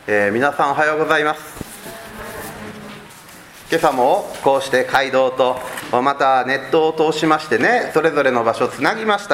皆さんおはようございます。今朝もこうして街道とまたネットを通しましてね、それぞれの場所をつなぎまして、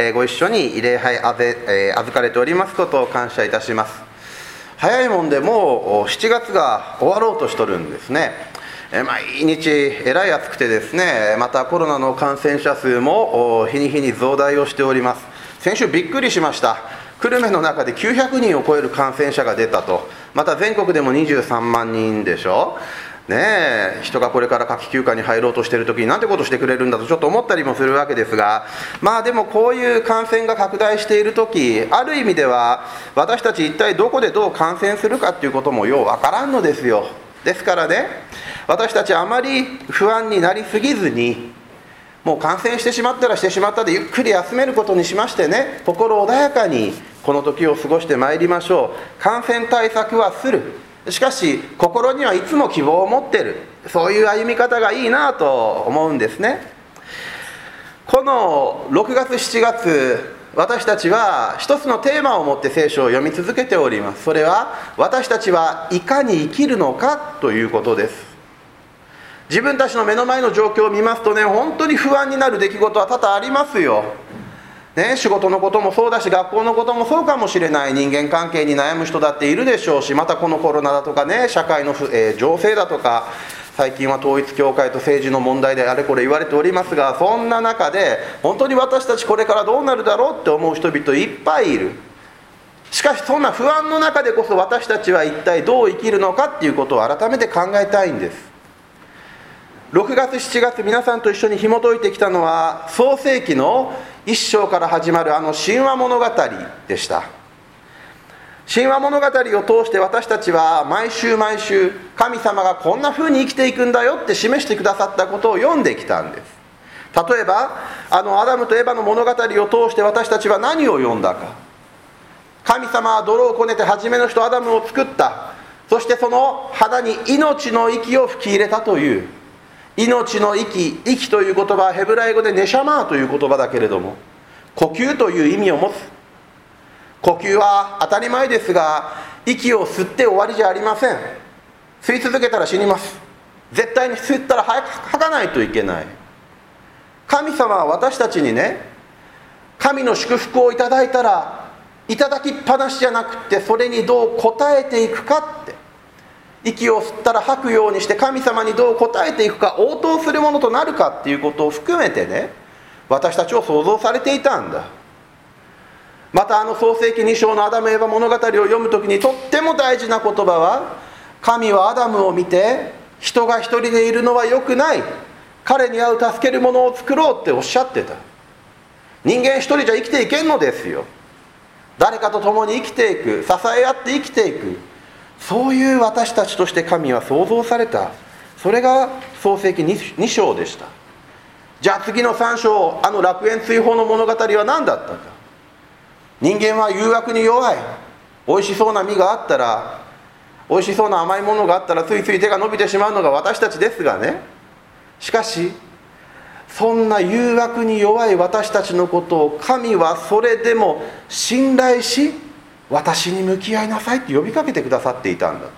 ご一緒に礼拝預かれておりますことを感謝いたします。早いもんでもう7月が終わろうとしとるんですね。毎日えらい暑くてですね、またコロナの感染者数も日に日に増大をしております。先週びっくりしました。久留米の中で900人を超える感染者が出たと。また全国でも23万人でしょねえ、人がこれから夏季休暇に入ろうとしている時になんてことしてくれるんだとちょっと思ったりもするわけですが、でもこういう感染が拡大している時、ある意味では私たち一体どこでどう感染するかっていうこともようわからんのですよ。ですからね、私たちあまり不安になりすぎずに、もう感染してしまったらしてしまったでゆっくり休めることにしましてね、心穏やかにこの時を過ごしてまいりましょう。感染対策はする、しかし心にはいつも希望を持っている、そういう歩み方がいいなと思うんですね。この6月7月、私たちは一つのテーマを持って聖書を読み続けております。それは私たちはいかに生きるのかということです。自分たちの目の前の状況を見ますとね、本当に不安になる出来事は多々ありますよ、仕事のこともそうだし、学校のこともそうかもしれない。人間関係に悩む人だっているでしょうし、またこのコロナだとかね、社会の情勢だとか、最近は統一教会と政治の問題であれこれ言われておりますが、そんな中で本当に私たちこれからどうなるだろうって思う人々いっぱいいる。しかしそんな不安の中でこそ私たちは一体どう生きるのかっていうことを改めて考えたいんです。6月7月、皆さんと一緒に紐解いてきたのは創世記の一章から始まる神話物語でした。神話物語を通して私たちは毎週毎週、神様がこんな風に生きていくんだよって示してくださったことを読んできたんです。例えばアダムとエバの物語を通して私たちは何を読んだか。神様は泥をこねて初めの人アダムを作った。そしてその肌に命の息を吹き入れたという、命の息、息という言葉はヘブライ語でネシャマーという言葉だけれども、呼吸という意味を持つ。呼吸は当たり前ですが、息を吸って終わりじゃありません。吸い続けたら死にます。絶対に吸ったら吐かないといけない。神様は私たちにね、神の祝福をいただいたらいただきっぱなしじゃなくて、それにどう応えていくかって、息を吸ったら吐くようにして神様にどう応えていくか、応答するものとなるかっていうことを含めてね、私たちを創造されていたんだ。また創世記2章のアダムエバ物語を読むときにとっても大事な言葉は、神はアダムを見て、人が一人でいるのは良くない、彼に会う助けるものを作ろうっておっしゃってた。人間一人じゃ生きていけんのですよ。誰かと共に生きていく、支え合って生きていく、そういう私たちとして神は創造された。それが創世記 2章でした。じゃあ次の3章、楽園追放の物語は何だったか。人間は誘惑に弱い。おいしそうな実があったら、おいしそうな甘いものがあったらついつい手が伸びてしまうのが私たちですがね。しかしそんな誘惑に弱い私たちのことを神はそれでも信頼し、私に向き合いなさいって呼びかけてくださっていたんだ。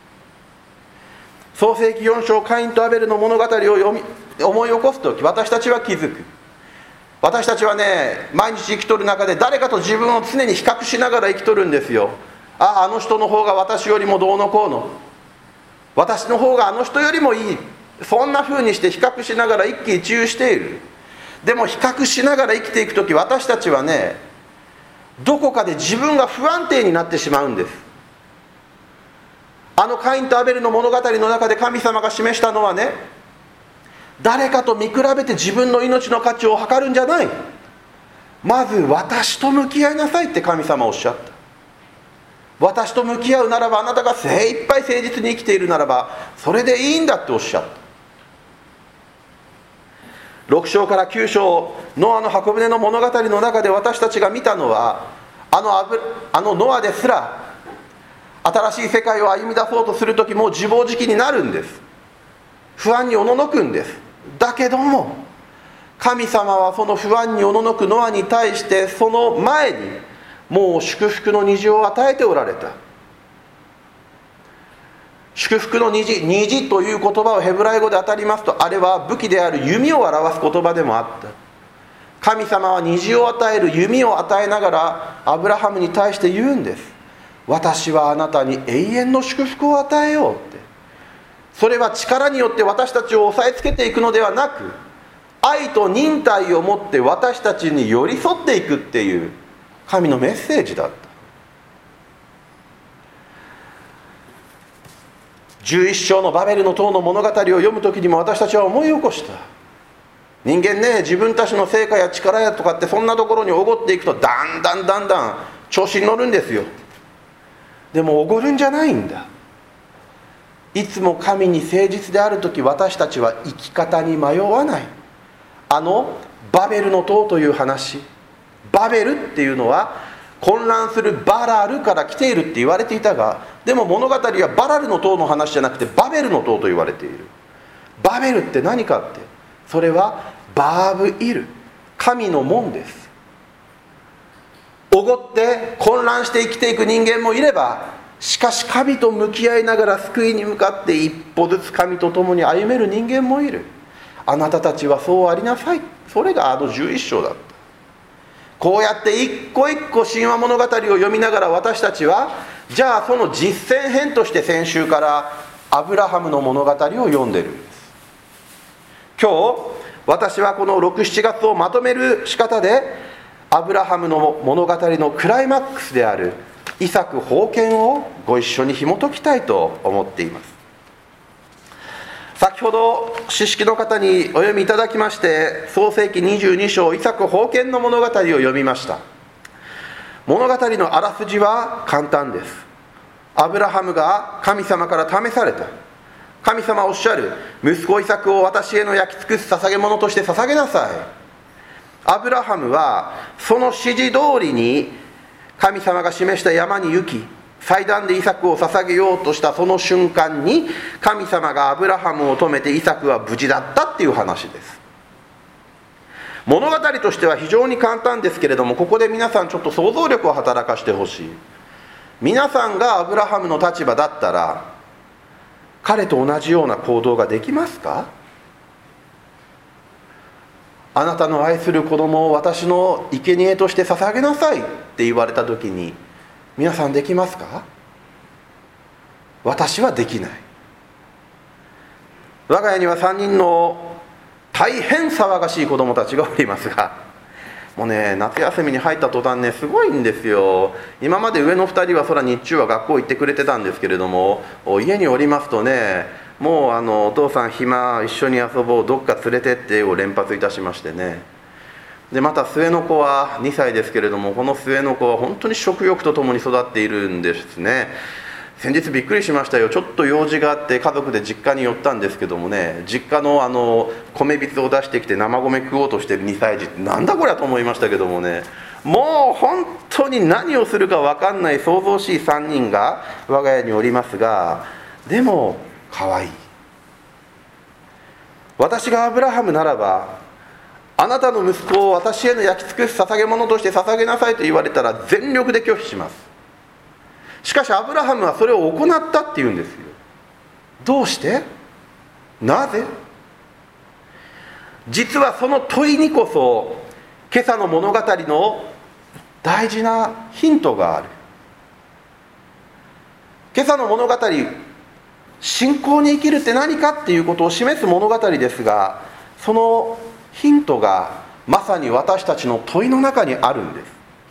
創世記4章、カインとアベルの物語を思い起こすとき、私たちは気づく。私たちはね、毎日生きとる中で誰かと自分を常に比較しながら生きとるんですよ。あの人の方が私よりもどうのこうの、私の方があの人よりもいい、そんな風にして比較しながら一喜一憂している。でも比較しながら生きていくとき、私たちはね、どこかで自分が不安定になってしまうんです。カインとアベルの物語の中で神様が示したのはね、誰かと見比べて自分の命の価値を測るんじゃない。まず私と向き合いなさいって神様はおっしゃった。私と向き合うならば、あなたが精一杯誠実に生きているならばそれでいいんだっておっしゃった。6章から9章、ノアの箱舟の物語の中で私たちが見たのは、ノアですら新しい世界を歩み出そうとするときも自暴自棄になるんです。不安におののくんです。だけども神様はその不安におののくノアに対して、その前にもう祝福の虹を与えておられた。 祝福の虹という言葉をヘブライ語で当たりますと、あれは武器である弓を表す言葉でもあった。神様は虹を与える弓を与えながらアブラハムに対して言うんです。私はあなたに永遠の祝福を与えようって。それは力によって私たちを押さえつけていくのではなく、愛と忍耐を持って私たちに寄り添っていくっていう神のメッセージだった。11章のバベルの塔の物語を読む時にも私たちは思い起こした。人間ね、自分たちの成果や力やとかってそんなところにおごっていくとだんだん調子に乗るんですよ。でもおごるんじゃないんだ。いつも神に誠実である時、私たちは生き方に迷わない。バベルの塔という話、バベルっていうのは混乱するバラルから来ているって言われていたが、でも物語はバラルの塔の話じゃなくてバベルの塔と言われている。バベルって何かって、それはバーブイル、神の門です。おごって混乱して生きていく人間もいれば、しかし神と向き合いながら救いに向かって一歩ずつ神と共に歩める人間もいる。あなたたちはそうありなさい。それが11章だった。こうやって一個一個神話物語を読みながら、私たちはじゃあその実践編として先週からアブラハムの物語を読んでるんです。今日私はこの6、7月をまとめる仕方で、アブラハムの物語のクライマックスであるイサク封建をご一緒に紐解きたいと思っています。先ほど知識の方にお読みいただきまして、創世記22章イサク封建の物語を読みました。物語のあらすじは簡単です。アブラハムが神様から試された。神様おっしゃる。息子イサクを私への焼き尽くす捧げ物として捧げなさい。アブラハムはその指示通りに神様が示した山に行き、祭壇でイサクを捧げようとしたその瞬間に、神様がアブラハムを止めてイサクは無事だったっていう話です。物語としては非常に簡単ですけれども、ここで皆さんちょっと想像力を働かしてほしい。皆さんがアブラハムの立場だったら、彼と同じような行動ができますか？あなたの愛する子供を私の生贄として捧げなさいって言われた時に、皆さんできますか？私はできない。我が家には3人の大変騒がしい子供たちがおりますが、もうね、夏休みに入った途端ね、すごいんですよ。今まで上の2人はそら日中は学校行ってくれてたんですけれども、家におりますとね、もうお父さん暇、一緒に遊ぼう、どっか連れてってを連発いたしましてね。でまた末の子は2歳ですけれども、この末の子は本当に食欲とともに育っているんですね。先日びっくりしましたよ。ちょっと用事があって家族で実家に寄ったんですけどもね、実家の米びつを出してきて生米食おうとしてる2歳児ってなんだこりゃと思いましたけどもね、もう本当に何をするか分かんない騒々しい3人が我が家におりますが、でも可愛い。私がアブラハムならば、あなたの息子を私への焼き尽くす捧げ物として捧げなさいと言われたら全力で拒否します。しかしアブラハムはそれを行ったっていうんですよ。どうして？なぜ？実はその問いにこそ今朝の物語の大事なヒントがある。今朝の物語、信仰に生きるって何かっていうことを示す物語ですが、そのヒントがまさに私たちの問いの中にあるんです。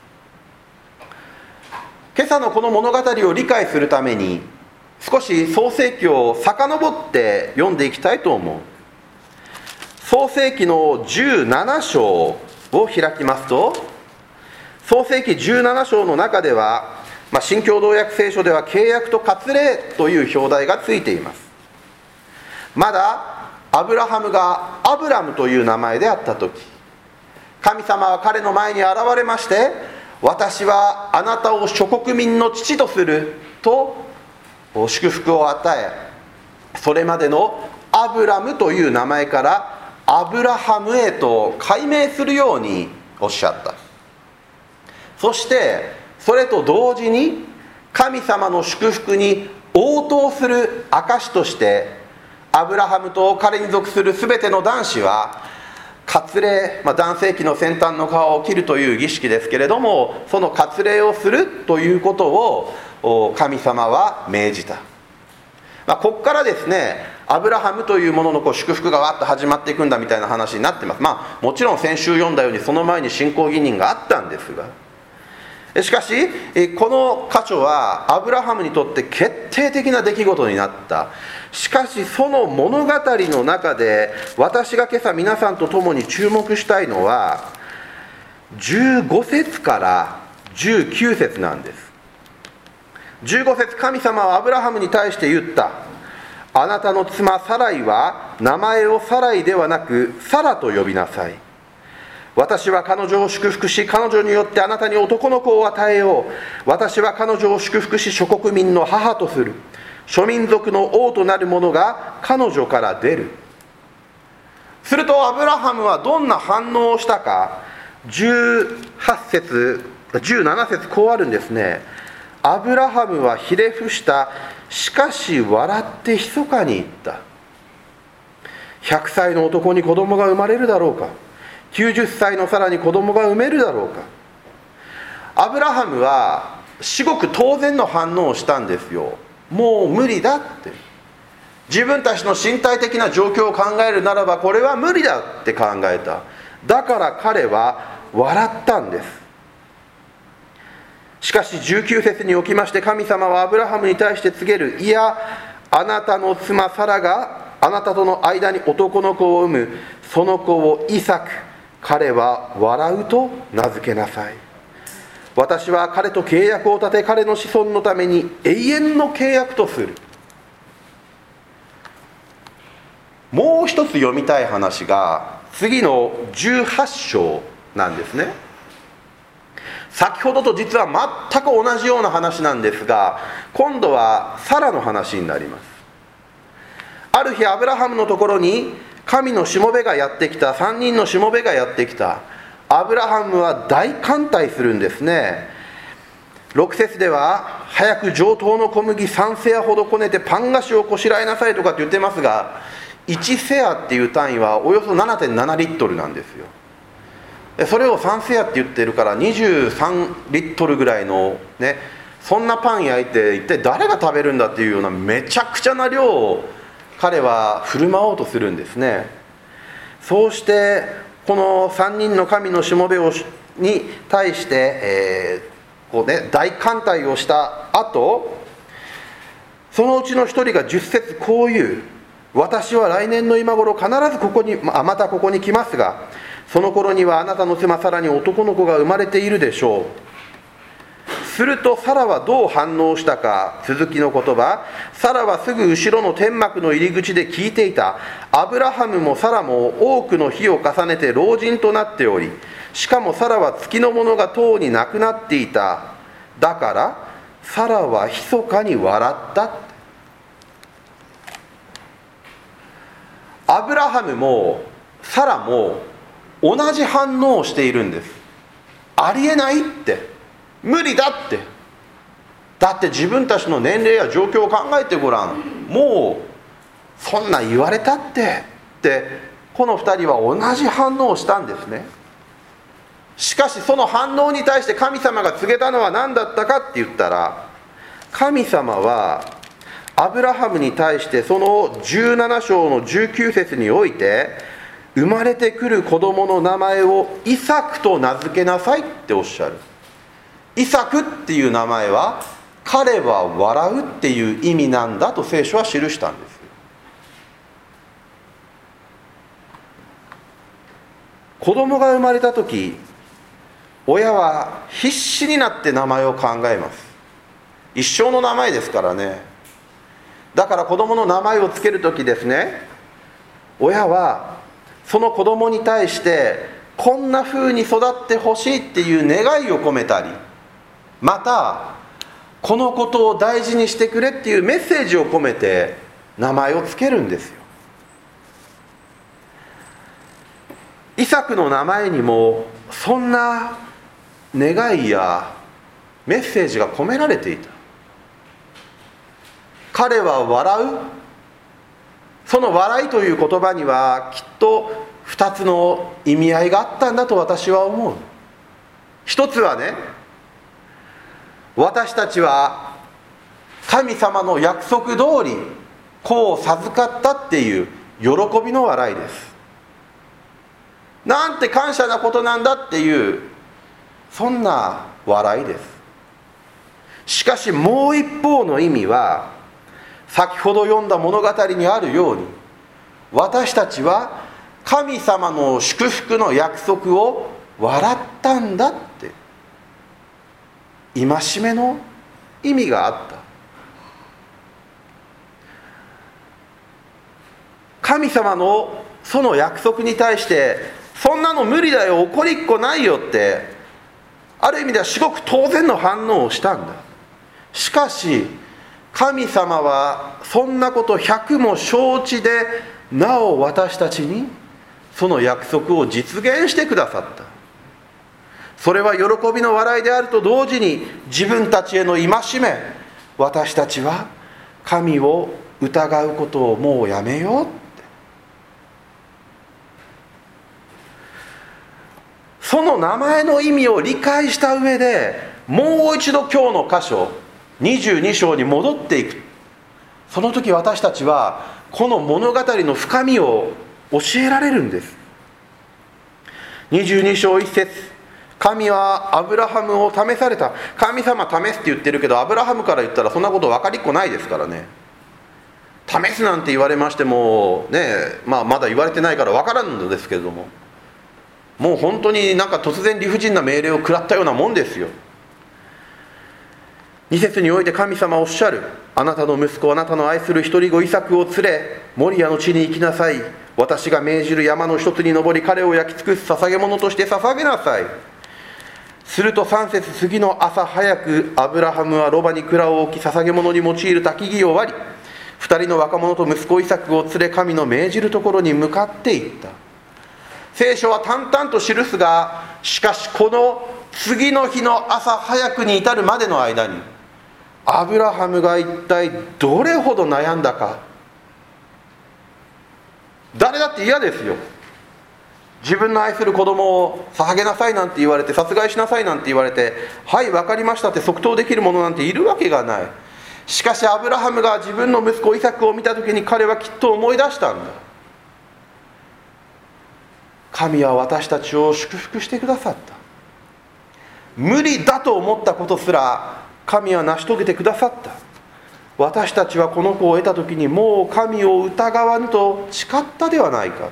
今朝のこの物語を理解するために少し創世記を遡って読んでいきたいと思う。創世記の17章を開きますと、創世記17章の中では、新共同訳聖書では契約と割礼という表題がついています。まだアブラハムがアブラムという名前であった時、神様は彼の前に現れまして、私はあなたを諸国民の父とすると祝福を与え、それまでのアブラムという名前からアブラハムへと改名するようにおっしゃった。そしてそれと同時に神様の祝福に応答する証として、アブラハムと彼に属するすべての男子は割礼、男性器の先端の皮を切るという儀式ですけれども、その割礼をするということを神様は命じた。ここからですね、アブラハムというものの祝福がわっと始まっていくんだみたいな話になってます。もちろん先週読んだようにその前に信仰義人があったんですが、しかしこの箇所はアブラハムにとって決定的な出来事になった。しかしその物語の中で私が今朝皆さんと共に注目したいのは15節から19節なんです。15節、神様はアブラハムに対して言った。あなたの妻サライは名前をサライではなくサラと呼びなさい。私は彼女を祝福し、彼女によってあなたに男の子を与えよう。私は彼女を祝福し、諸国民の母とする。諸民族の王となる者が彼女から出る。するとアブラハムはどんな反応をしたか。18節、17節こうあるんですね。アブラハムはひれ伏した。しかし笑って密かに言った。100歳の男に子供が生まれるだろうか。90歳のサラに子供が産めるだろうか。アブラハムは至極当然の反応をしたんですよ。もう無理だって。自分たちの身体的な状況を考えるならばこれは無理だって考えた。だから彼は笑ったんです。しかし19節におきまして神様はアブラハムに対して告げる。いや、あなたの妻サラがあなたとの間に男の子を産む。その子をイサク、彼は笑うと名付けなさい。私は彼と契約を立て、彼の子孫のために永遠の契約とする。もう一つ読みたい話が次の18章なんですね。先ほどと実は全く同じような話なんですが、今度はサラの話になります。ある日アブラハムのところに神のしもべがやってきた。3人のしもべがやってきた。アブラハムは大歓待するんですね。6節では早く上等の小麦3セアほどこねてパン菓子をこしらえなさいとかって言ってますが、1セアっていう単位はおよそ 7.7 リットルなんですよ。それを3セアって言ってるから23リットルぐらいのね、そんなパン焼いて一体誰が食べるんだっていうようなめちゃくちゃな量を彼は振る舞おうとするんですね。そうしてこの3人の神のしもべに対して、大歓待をした後、そのうちの一人が10節こう言う。私は来年の今頃必ずここにまたここに来ますが、その頃にはあなたの妻サラに男の子が生まれているでしょう。するとサラはどう反応したか。続きの言葉。サラはすぐ後ろの天幕の入り口で聞いていた。アブラハムもサラも多くの日を重ねて老人となっており、しかもサラは月のものがとうになくなっていた。だからサラは密かに笑った。アブラハムもサラも同じ反応をしているんです。ありえないって、無理だって。だって自分たちの年齢や状況を考えてごらん。もうそんな言われたってこの2人は同じ反応をしたんですね。しかしその反応に対して神様が告げたのは何だったかって言ったら、神様はアブラハムに対してその17章の19節において、生まれてくる子供の名前をイサクと名付けなさいっておっしゃる。イサクっていう名前は彼は笑うっていう意味なんだと聖書は記したんです。子供が生まれた時、親は必死になって名前を考えます。一生の名前ですからね。だから子供の名前をつける時ですね、親はその子供に対してこんな風に育ってほしいっていう願いを込めたり、またこのことを大事にしてくれっていうメッセージを込めて名前をつけるんですよ。イサクの名前にもそんな願いやメッセージが込められていた。 彼は笑う。その笑いという言葉にはきっと2つの意味合いがあったんだと私は思う。一つはね、私たちは神様の約束通り子を授かったっていう喜びの笑いです。なんて感謝なことなんだっていう、そんな笑いです。しかしもう一方の意味は、先ほど読んだ物語にあるように、私たちは神様の祝福の約束を笑ったんだって、戒めの意味があった。神様のその約束に対して、そんなの無理だよ、怒りっこないよって、ある意味では至極当然の反応をしたんだ。しかし神様はそんなこと100も承知で、なお私たちにその約束を実現してくださった。それは喜びの笑いであると同時に、自分たちへの戒め。私たちは神を疑うことをもうやめようって。その名前の意味を理解した上で、もう一度今日の箇所22章に戻っていく。その時私たちはこの物語の深みを教えられるんです。22章1節、神はアブラハムを試された。神様試すって言ってるけど、アブラハムから言ったらそんなこと分かりっこないですからね。試すなんて言われましてもね、まだ言われてないから分からんのですけれども、もう本当になんか突然理不尽な命令を食らったようなもんですよ。2節において神様おっしゃる。あなたの息子、あなたの愛する一人子イサクを連れ、モリアの地に行きなさい。私が命じる山の一つに登り、彼を焼き尽くす捧げ物として捧げなさい。すると3節、次の朝早くアブラハムはロバに蔵を置き、捧げ物に用いる焚き木を割り、2人の若者と息子イサクを連れ、神の命じるところに向かっていった。聖書は淡々と記すが、しかしこの次の日の朝早くに至るまでの間に、アブラハムが一体どれほど悩んだか。誰だって嫌ですよ。自分の愛する子供を捧げなさいなんて言われて、殺害しなさいなんて言われて、はい分かりましたって即答できる者なんているわけがない。しかしアブラハムが自分の息子イサクを見た時に、彼はきっと思い出したんだ。神は私たちを祝福してくださった。無理だと思ったことすら神は成し遂げてくださった。私たちはこの子を得た時に、もう神を疑わぬと誓ったではないか。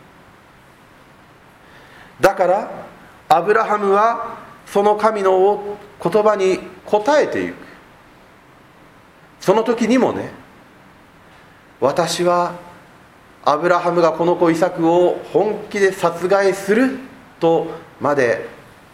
だからアブラハムはその神の言葉に応えていく。その時にもね、私はアブラハムがこの子イサクを本気で殺害するとまで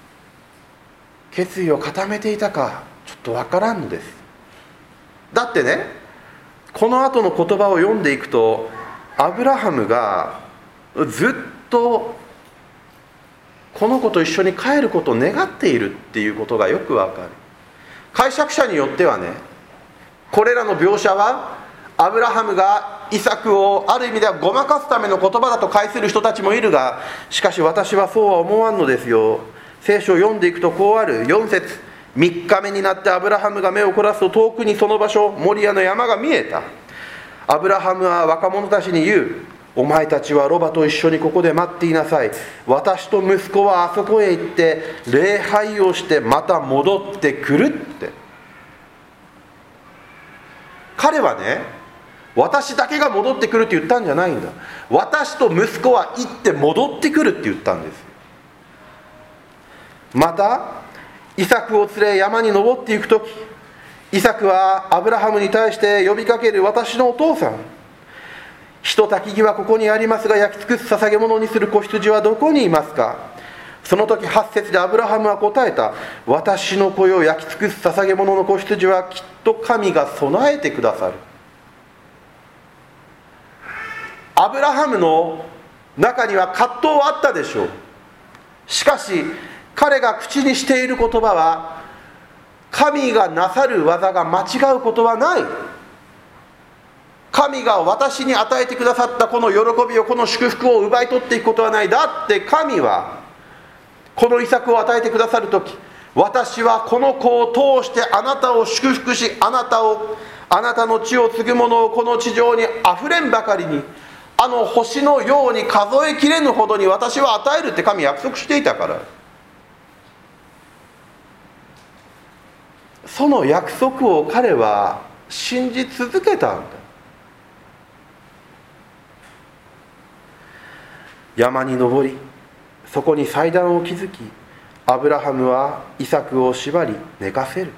決意を固めていたか、ちょっとわからんのです。だってね、この後の言葉を読んでいくと、アブラハムがずっとこの子と一緒に帰ることを願っているっていうことがよくわかる。解釈者によってはね、これらの描写はアブラハムがイサクをある意味ではごまかすための言葉だと解する人たちもいるが、しかし私はそうは思わんのですよ。聖書を読んでいくとこうある。4節、3日目になってアブラハムが目を凝らすと、遠くにその場所、モリアの山が見えた。アブラハムは若者たちに言う。お前たちはロバと一緒にここで待っていなさい。私と息子はあそこへ行って礼拝をしてまた戻ってくるって。彼はね、私だけが戻ってくるって言ったんじゃないんだ。私と息子は行って戻ってくるって言ったんです。またイサクを連れ山に登っていくとき、イサクはアブラハムに対して呼びかける。私のお父さん、火と焚き木はここにありますが、焼き尽くす捧げ物にする子羊はどこにいますか。その時8節でアブラハムは答えた。私の子よ、焼き尽くす捧げ物の子羊はきっと神が備えてくださる。アブラハムの中には葛藤はあったでしょう。しかし彼が口にしている言葉は、神がなさる技が間違うことはない。 神が私に与えてくださったこの喜びを、この祝福を奪い取っていくことはない。だって神はこのイサクを与えてくださるとき、私はこの子を通してあなたを祝福し、あなたの地を継ぐ者をこの地上にあふれんばかりに、あの星のように数えきれぬほどに私は与えるって神約束していたから。その約束を彼は信じ続けたんだ。山に登り、そこに祭壇を築き、アブラハムはイサクを縛り寝かせる。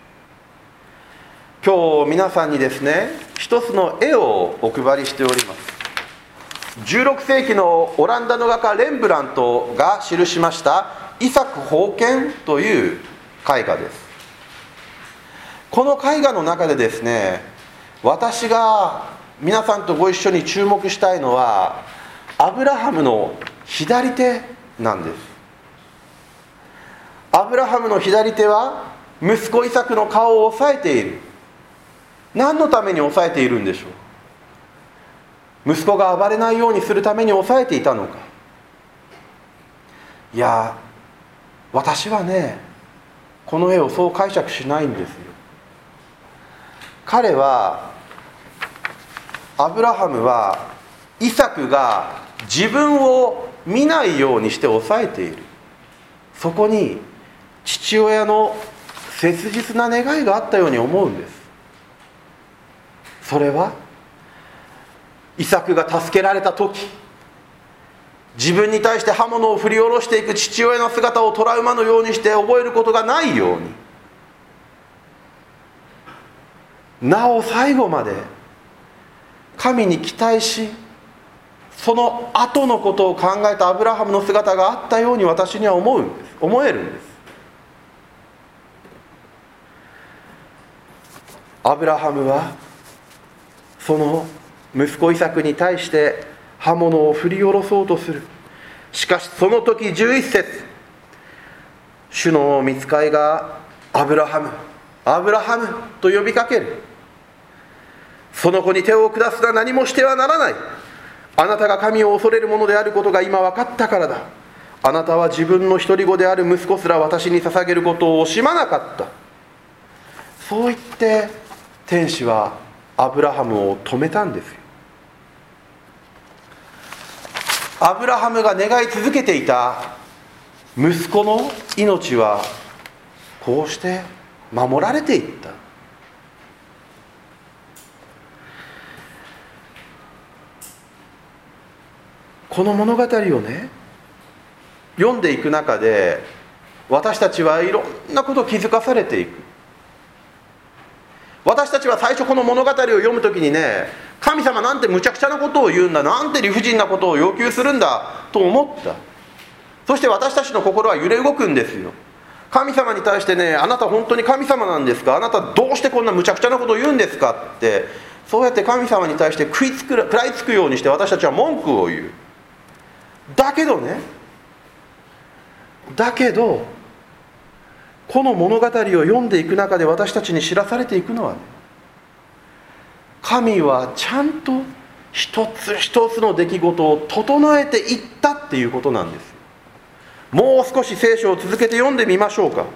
今日皆さんにですね、一つの絵をお配りしております。16世紀のオランダの画家レンブラントが記しましたイサク宝剣という絵画です。この絵画の中でですね、私が皆さんとご一緒に注目したいのはアブラハムの左手なんです。アブラハムの左手は息子イサクの顔を押さえている。何のために押さえているんでしょう。息子が暴れないようにするために押さえていたのか。いや、私はね、この絵をそう解釈しないんですよ。彼は、アブラハムはイサクが自分を見ないようにして抑えている。そこに父親の切実な願いがあったように思うんです。それはイサクが助けられた時、自分に対して刃物を振り下ろしていく父親の姿をトラウマのようにして覚えることがないように、なお最後まで神に期待し、その後のことを考えたアブラハムの姿があったように私には思えるんです。アブラハムはその息子イサクに対して刃物を振り下ろそうとする。しかしその時11節、主の御使いがアブラハム、アブラハムと呼びかける。その子に手を下すな、何もしてはならない。あなたが神を恐れるものであることが今分かったからだ。あなたは自分の独り子である息子すら私に捧げることを惜しまなかった。そう言って天使はアブラハムを止めたんですよ。アブラハムが願い続けていた息子の命はこうして守られていった。この物語をね、読んでいく中で私たちはいろんなことを気づかされていく。私たちは最初この物語を読むときにね、神様なんて無茶苦茶なことを言うんだ、なんて理不尽なことを要求するんだと思った。そして私たちの心は揺れ動くんですよ。神様に対してね、あなた本当に神様なんですか、あなたどうしてこんな無茶苦茶なことを言うんですかって、そうやって神様に対して食らいつくようにして私たちは文句を言う。だけどこの物語を読んでいく中で私たちに知らされていくのはね、神はちゃんと一つ一つの出来事を整えていったっていうことなんです。もう少し聖書を続けて読んでみましょうか。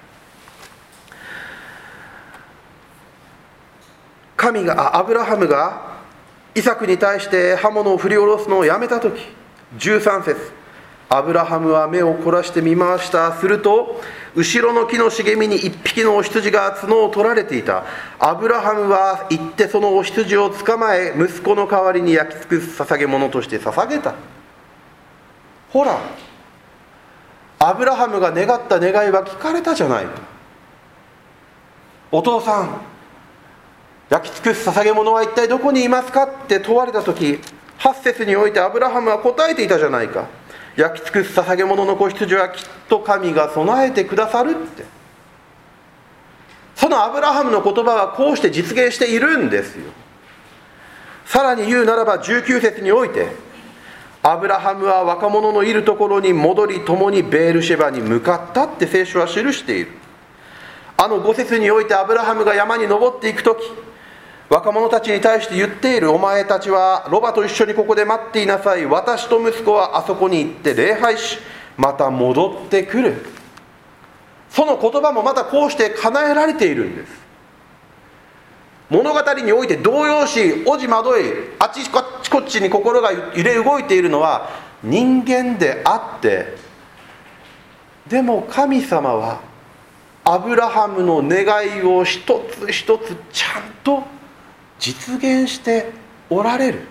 アブラハムがイサクに対して刃物を振り下ろすのをやめたとき、13節、アブラハムは目を凝らして見回した。すると後ろの木の茂みに一匹のお羊が角を取られていた。アブラハムは行ってそのお羊を捕まえ、息子の代わりに焼き尽くす捧げ物として捧げた。ほら、アブラハムが願った願いは聞かれたじゃないか。お父さん、焼き尽くす捧げ物は一体どこにいますかって問われた時、8節においてアブラハムは答えていたじゃないか。焼き尽くす捧げ物の子羊はきっと神が備えてくださるって。そのアブラハムの言葉はこうして実現しているんですよ。さらに言うならば19節において、アブラハムは若者のいるところに戻り、共にベールシェバに向かったって聖書は記している。5節においてアブラハムが山に登っていくとき、 若者たちに対して言っている。お前たちはロバと一緒にここで待っていなさい。私と息子はあそこに行って礼拝し、また戻ってくる。その言葉もまたこうして叶えられているんです。物語において動揺し、おじまどい、あちこっちに心が揺れ動いているのは人間であって、でも神様はアブラハムの願いを一つ一つちゃんと実現しておられる。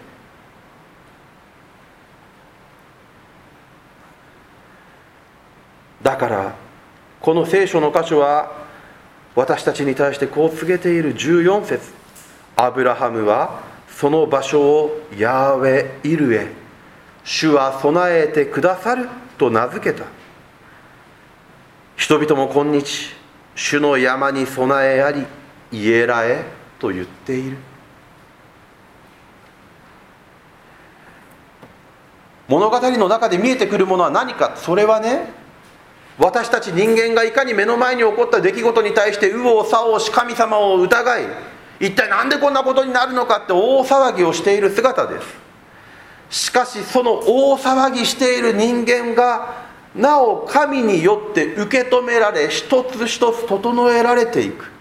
だからこの聖書の箇所は私たちに対してこう告げている。14節、アブラハムはその場所をヤーウェイルへ、主は備えてくださると名付けた。人々も今日、主の山に備えあり、イエラへと言っている。物語の中で見えてくるものは何か。それはね、私たち人間がいかに目の前に起こった出来事に対して右往左往し、神様を疑い、一体なんでこんなことになるのかって大騒ぎをしている姿です。しかしその大騒ぎしている人間がなお神によって受け止められ、一つ一つ整えられていく。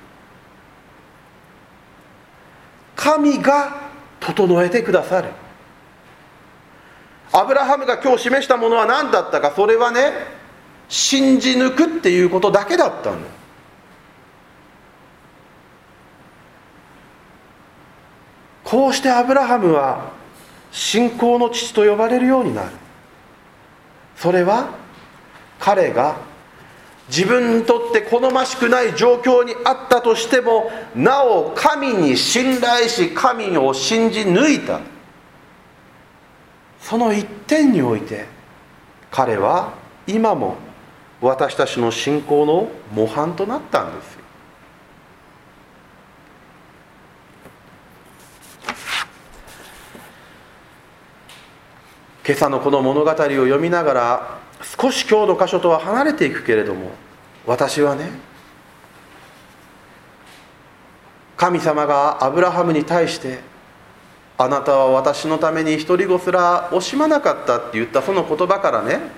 神が整えてくださる。アブラハムが今日示したものは何だったか。それはね、信じ抜くっていうことだけだったんだ。こうしてアブラハムは信仰の父と呼ばれるようになる。それは彼が自分にとって好ましくない状況にあったとしても、なお神に信頼し、神を信じ抜いた。その一点において彼は今も私たちの信仰の模範となったんですよ。今朝のこの物語を読みながら、少し今日の箇所とは離れていくけれども、私はね、神様がアブラハムに対して、あなたは私のために独り子すら惜しまなかったって言ったその言葉からね、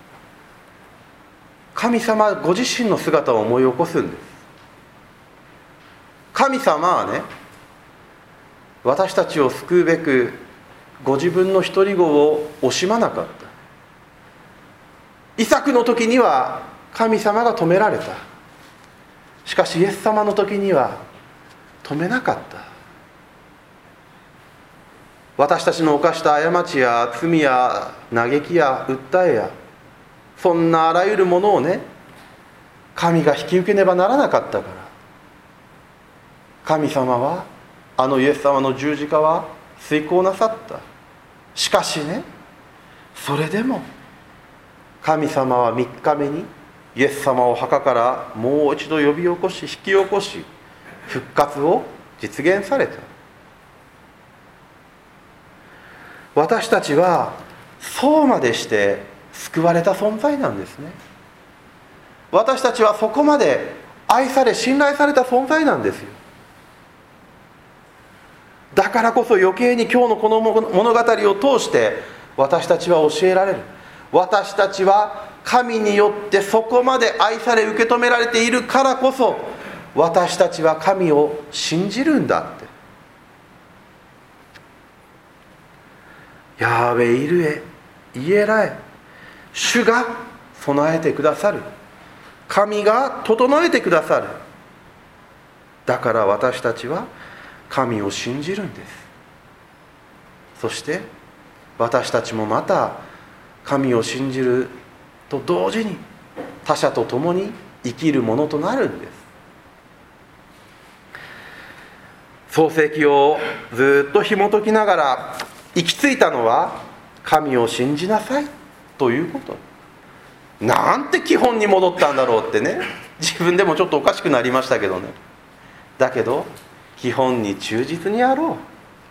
神様ご自身の姿を思い起こすんです。神様はね、私たちを救うべくご自分の独り子を惜しまなかった。イサクの時には神様が止められた。しかしイエス様の時には止めなかった。私たちの犯した過ちや罪や嘆きや訴えや、そんなあらゆるものをね、神が引き受けねばならなかったから、神様はあのイエス様の十字架は遂行なさった。しかしね、それでも神様は3日目にイエス様を墓からもう一度呼び起こし、引き起こし、復活を実現された。私たちはそうまでして救われた存在なんですね。私たちはそこまで愛され信頼された存在なんですよ。だからこそ余計に今日のこの物語を通して私たちは教えられる。私たちは神によってそこまで愛され受け止められているからこそ、私たちは神を信じるんだって。ヤーウェイルへ、イエラへ、主が備えてくださる。神が整えてくださる。だから私たちは神を信じるんです。そして私たちもまた神を信じると同時に他者と共に生きるものとなるんです。創世記をずっと紐解きながら行き着いたのは、神を信じなさいということ。なんて基本に戻ったんだろうってね、自分でもちょっとおかしくなりましたけどね。だけど基本に忠実にあろう。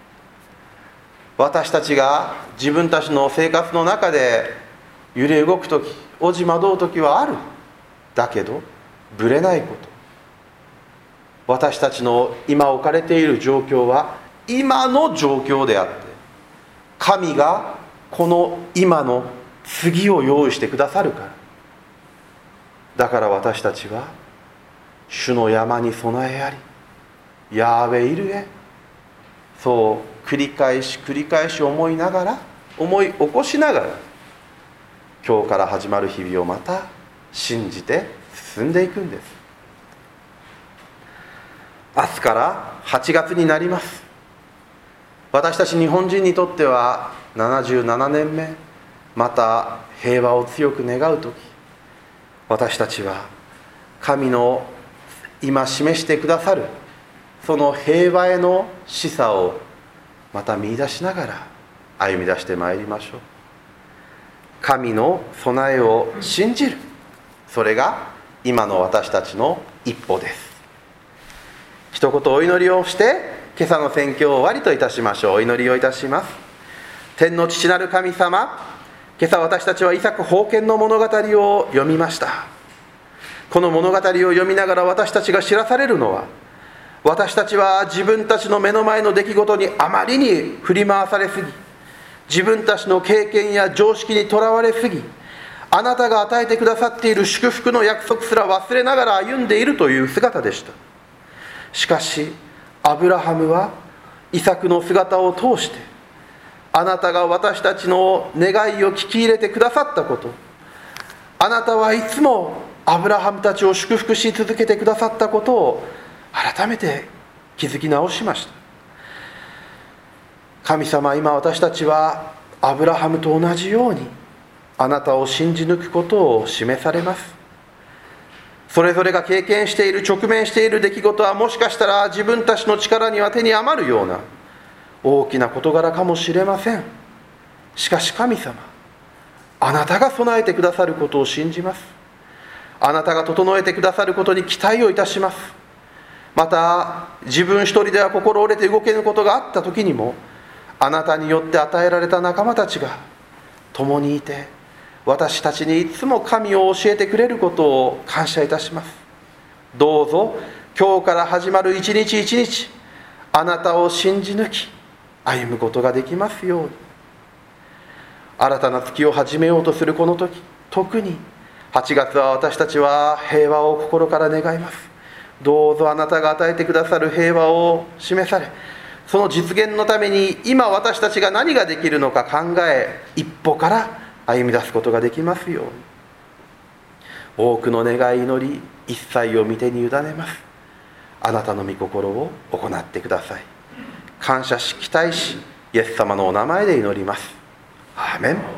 私たちが自分たちの生活の中で揺れ動くとき、おじまどうときはある。だけどぶれないこと、 私たちの今置かれている状況は今の状況であって、神がこの今の次を用意してくださるから。だから私たちは主の山に備えあり、ヤーウェイルへ、そう繰り返し繰り返し思い起こしながら、今日から始まる日々をまた信じて進んでいくんです。明日から8月になります。私たち日本人にとっては77年目、また平和を強く願う時、私たちは神の今示してくださるその平和への示唆をまた見出しながら歩み出してまいりましょう。神の備えを信じる、それが今の私たちの一歩です。一言お祈りをして今朝の宣教を終わりといたしましょう。お祈りをいたします。天の父なる神様、今朝私たちはイサク封建の物語を読みました。この物語を読みながら私たちが知らされるのは、私たちは自分たちの目の前の出来事にあまりに振り回されすぎ、自分たちの経験や常識にとらわれすぎ、あなたが与えてくださっている祝福の約束すら忘れながら歩んでいるという姿でした。しかしアブラハムはイサクの姿を通して、あなたが私たちの願いを聞き入れてくださったこと、あなたはいつもアブラハムたちを祝福し続けてくださったことを改めて気づき直しました。神様、今私たちはアブラハムと同じようにあなたを信じ抜くことを示されます。それぞれが経験している、直面している出来事はもしかしたら自分たちの力には手に余るような大きな事柄かもしれません。しかし神様、あなたが備えてくださることを信じます。あなたが整えてくださることに期待をいたします。また自分一人では心折れて動けぬことがあった時にも、あなたによって与えられた仲間たちが共にいて、私たちにいつも神を教えてくれることを感謝いたします。どうぞ今日から始まる一日一日、あなたを信じ抜き歩むことができますように。新たな月を始めようとするこの時、特に8月は私たちは平和を心から願います。どうぞあなたが与えてくださる平和を示され、その実現のために今私たちが何ができるのか考え、一歩から歩み出すことができますように。多くの願い祈り一切を御手に委ねます。あなたの御心を行ってください。感謝し期待し、イエス様のお名前で祈ります。アーメン。